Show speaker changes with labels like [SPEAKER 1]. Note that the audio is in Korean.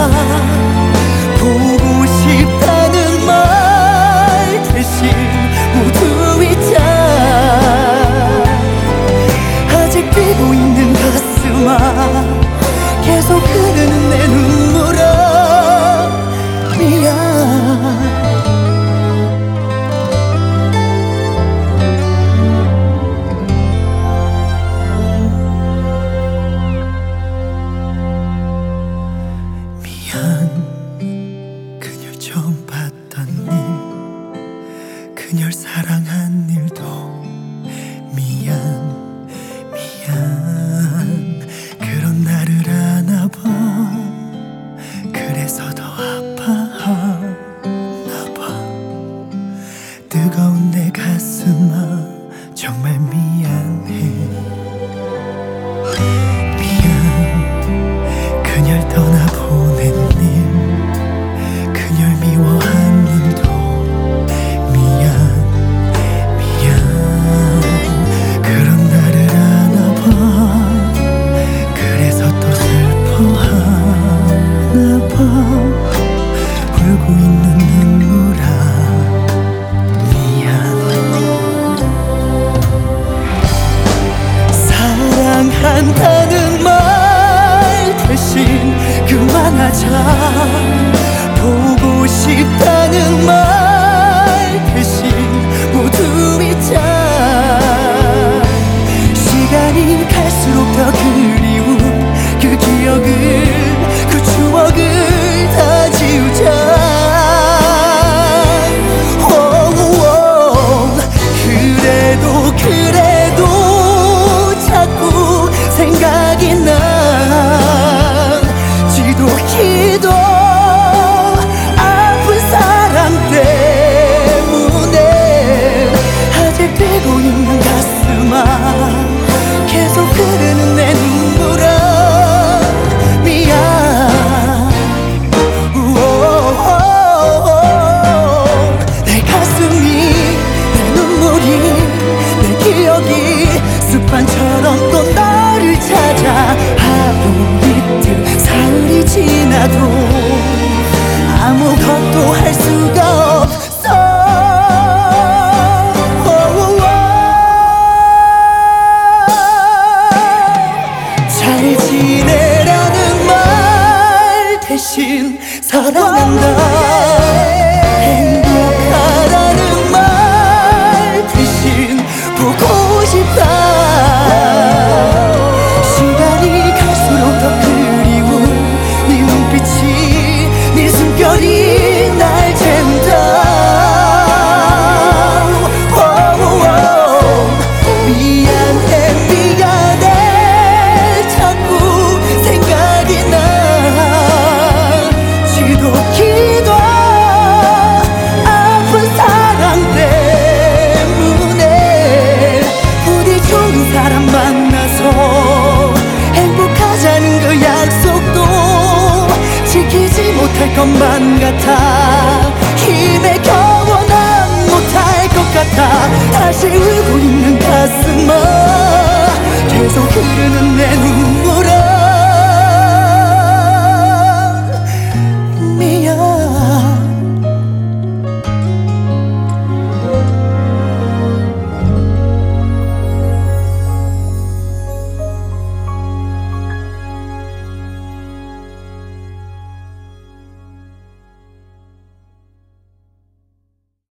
[SPEAKER 1] 보고 싶다는 말 대신 모두 잊자. 아직 뛰고 있는 가슴아 계속 흐르는 내 눈물아 미안. 그녀 처음 봤던 일, 그녀를 사랑한 일도 미안. 그런 나를 아나봐. 그래서 더 아파하나봐. 뜨거운 내 가슴아 정말 미안해. 그녀를 떠나보낸 일, 그녀를 미워한 일도 미안. 그런 나를 아나봐. 그래서 또 슬퍼하나봐. 울고 있는 눈물아 미안. 사랑한다는 말 대신 그만하자. 보고 싶다는 말 대신 모두 잊자. 시간이 갈수록 더 그리운 그 기억을, 그 추억을 다 지우자. 그래도 자꾸 생각이 나. 지독히도 아픈 사랑 때문에 아직 뛰고 있는 가슴아 계속 흐르는 내 눈물아 미안. 내 가슴이, 내 눈물이, 내 기억이 습관처럼 또 너를 찾아. 하루 이틀 사흘이 지나도 아무것도 할 수가 없어. 잘 지내라는 말 대신 사랑한다. 행복하다는 말 대신 보고 싶다. 시간이 갈수록 더 그리운 네 눈빛이, 네 숨결이 날 재운다. 미안해 자꾸 생각이 나. 지독히도 아픈 사랑 때문에 부디 좋은 사람 만나서 행복하자는 그 약속도 지키지 못할 것만 같아. 힘에 겨워 난 못할 것 같아. 다시 울고 있는 가슴아 계속 흐르는 내 눈물